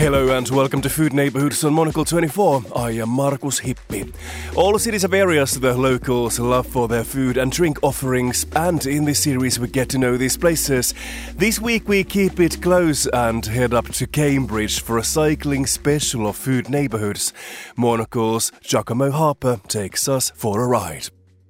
Hello and welcome to Food Neighborhoods on Monocle 24. I am Markus Hippi. All cities have areas the locals love for their food and drink offerings, and in this series we get to know these places. This week we keep it close and head up to Cambridge for a cycling special of Food Neighborhoods. Monocle's Giacomo Harper takes us for a ride.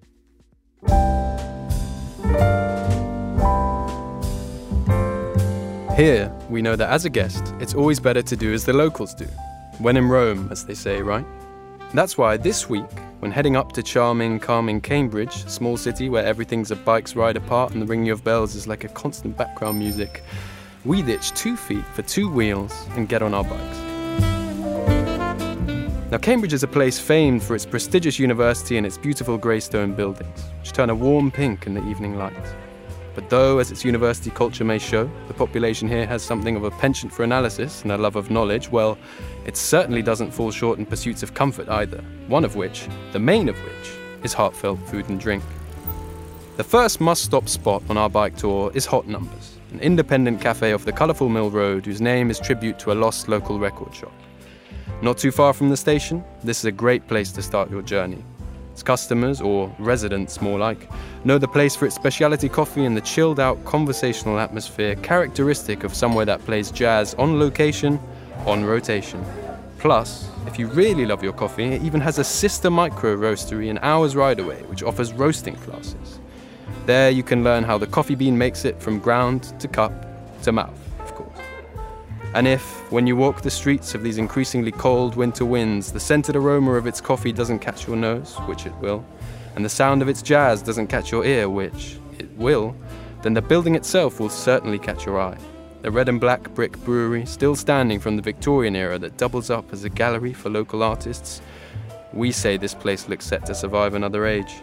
Here, we know that as a guest, it's always better to do as the locals do. When in Rome, as they say, right? That's why this week, when heading up to charming, calming Cambridge, a small city where everything's a bike's ride apart and the ringing of bells is like a constant background music, we ditch 2 feet for 2 wheels and get on our bikes. Now, Cambridge is a place famed for its prestigious university and its beautiful grey stone buildings, which turn a warm pink in the evening light. But though, as its university culture may show, the population here has something of a penchant for analysis and a love of knowledge, well, it certainly doesn't fall short in pursuits of comfort either, one of which, the main of which, is heartfelt food and drink. The first must-stop spot on our bike tour is Hot Numbers, an independent cafe off the colourful Mill Road whose name is tribute to a lost local record shop. Not too far from the station, this is a great place to start your journey. Its customers, or residents more like, know the place for its specialty coffee and the chilled-out conversational atmosphere characteristic of somewhere that plays jazz on location, on rotation. Plus, if you really love your coffee, it even has a sister micro roastery an hour's ride away, which offers roasting classes. There you can learn how the coffee bean makes it from ground to cup to mouth, of course. And if, when you walk the streets of these increasingly cold winter winds, the scented aroma of its coffee doesn't catch your nose, which it will, and the sound of its jazz doesn't catch your ear, which it will, then the building itself will certainly catch your eye. The red and black brick brewery, still standing from the Victorian era that doubles up as a gallery for local artists. We say this place looks set to survive another age.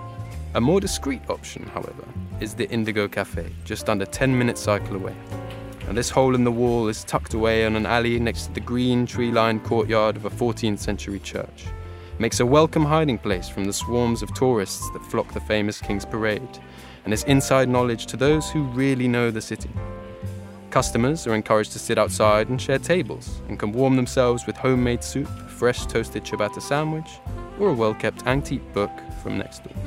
A more discreet option, however, is the Indigo Cafe, just under 10-minute cycle away. Now, this hole in the wall is tucked away on an alley next to the green, tree-lined courtyard of a 14th century church. It makes a welcome hiding place from the swarms of tourists that flock the famous King's Parade, and is inside knowledge to those who really know the city. Customers are encouraged to sit outside and share tables, and can warm themselves with homemade soup, a fresh toasted ciabatta sandwich, or a well-kept antique book from next door.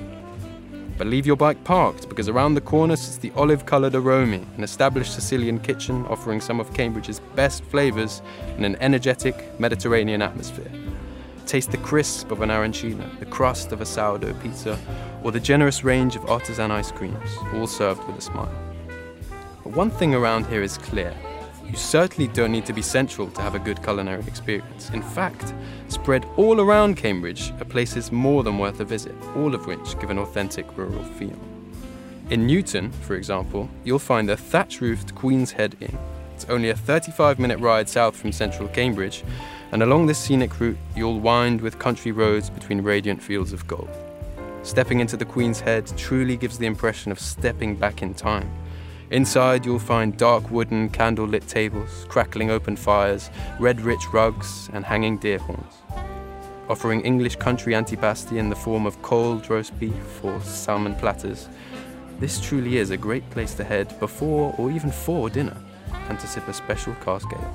But leave your bike parked, because around the corner sits the olive-coloured Aromi, an established Sicilian kitchen offering some of Cambridge's best flavours in an energetic Mediterranean atmosphere. Taste the crisp of an arancina, the crust of a sourdough pizza, or the generous range of artisan ice creams, all served with a smile. But one thing around here is clear. You certainly don't need to be central to have a good culinary experience. In fact, spread all around Cambridge are places more than worth a visit, all of which give an authentic rural feel. In Newton, for example, you'll find a thatch-roofed Queen's Head Inn. It's only a 35-minute ride south from central Cambridge, and along this scenic route, you'll wind with country roads between radiant fields of gold. Stepping into the Queen's Head truly gives the impression of stepping back in time. Inside, you'll find dark wooden, candle-lit tables, crackling open fires, red rich rugs, and hanging deer horns. Offering English country antipasti in the form of cold roast beef or salmon platters, this truly is a great place to head before or even for dinner, and to sip a special cask ale.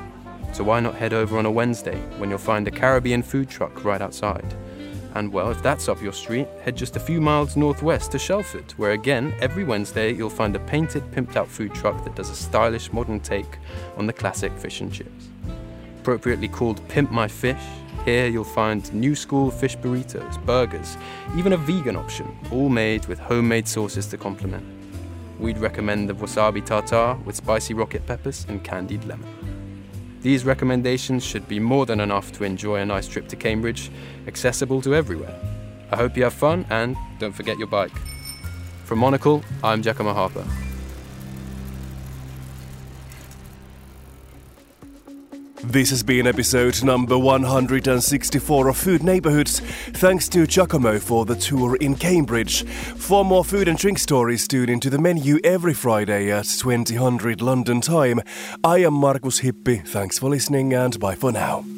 So why not head over on a Wednesday, when you'll find a Caribbean food truck right outside? And well, if that's up your street, head just a few miles northwest to Shelford, where again, every Wednesday you'll find a painted, pimped-out food truck that does a stylish modern take on the classic fish and chips. Appropriately called Pimp My Fish, here you'll find new school fish burritos, burgers, even a vegan option, all made with homemade sauces to complement. We'd recommend the wasabi tartare with spicy rocket peppers and candied lemon. These recommendations should be more than enough to enjoy a nice trip to Cambridge, accessible to everywhere. I hope you have fun, and don't forget your bike. From Monocle, I'm Giacomo Harper. This has been episode number 164 of Food Neighborhoods. Thanks to Giacomo for the tour in Cambridge. For more food and drink stories, tune into the menu every Friday at 2000 London time. I am Markus Hippi. Thanks for listening, and bye for now.